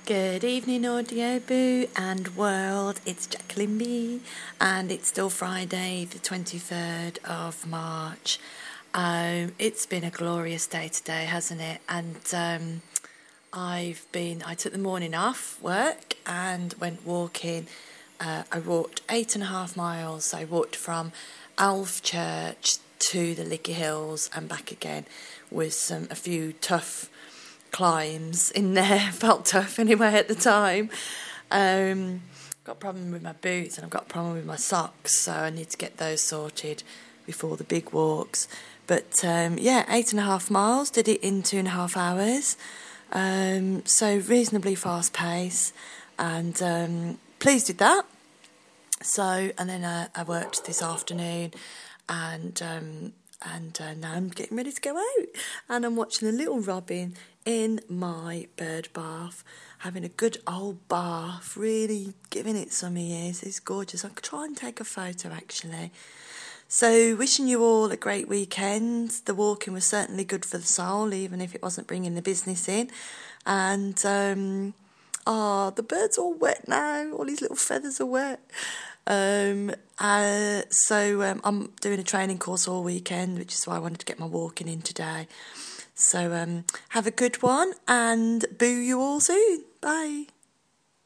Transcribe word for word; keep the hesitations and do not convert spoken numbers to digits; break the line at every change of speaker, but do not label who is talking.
Good evening, Audio Boo and world. It's Jacqueline B, and it's still Friday, the twenty-third of March. Um, it's been a glorious day today, hasn't it? And um, I've been. I took the morning off work and went walking. Uh, I walked eight and a half miles. So I walked from Alf Church to the Licky Hills and back again, with some a few tough climbs in there. Felt tough anyway at the time. Um, got a problem with my boots and I've got a problem with my socks, so I need to get those sorted before the big walks. But um, yeah, eight and a half miles, did it in two and a half hours. Um, so reasonably fast pace, and um, pleased with that. So, and then uh, I worked this afternoon, and um, and uh, now I'm getting ready to go out, and I'm watching a little robin in my bird bath, having a good old bath, really giving it some ears. It's gorgeous. I could try and take a photo actually. So wishing you all a great weekend. The walking was certainly good for the soul, even if it wasn't bringing the business in. And um, oh, the bird's all wet now. All his little feathers are wet. Um, uh, so um, I'm doing a training course all weekend, which is why I wanted to get my walking in today. So um, have a good one, and boo you all soon. Bye.